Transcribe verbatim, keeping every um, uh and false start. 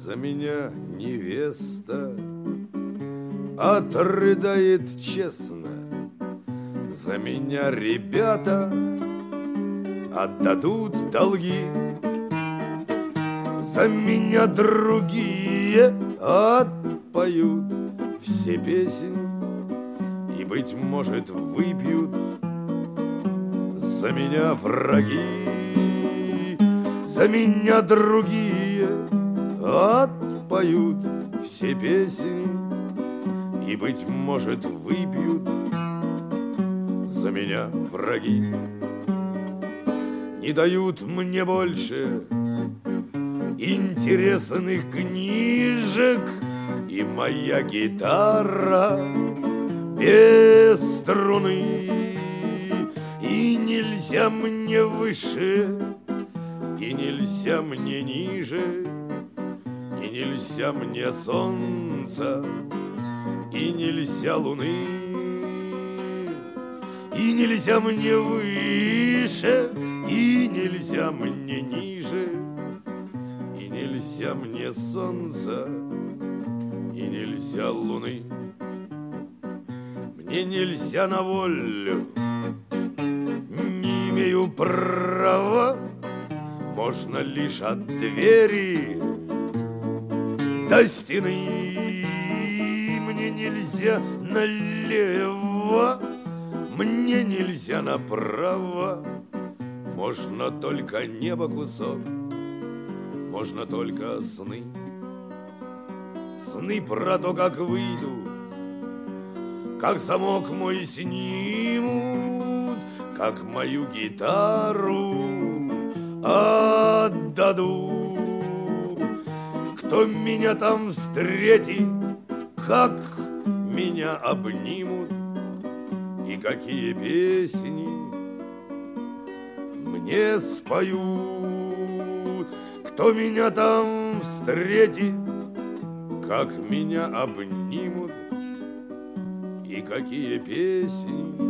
За меня невеста отрыдает честно, за меня ребята отдадут долги, за меня другие отпоют все песни и, быть может, выпьют за меня враги, за меня другие отпоют все песни и, быть может, выпьют за меня враги. Не дают мне больше интересных книжек, и моя гитара без струны, и нельзя мне выше, и нельзя мне ниже, и нельзя мне солнца, и нельзя луны, и нельзя мне выше, и нельзя мне ниже, и нельзя мне солнца, и нельзя луны. Мне нельзя на волю, не имею права, можно лишь от двери до стены. Мне нельзя налево, мне нельзя направо, можно только небо кусок, можно только сны. Сны про то, как выйду, как замок мой снимут, как мою гитару отдадут. Кто меня там встретит, как меня обнимут, и какие песни мне споют. Кто меня там встретит, как меня обнимут, и какие песни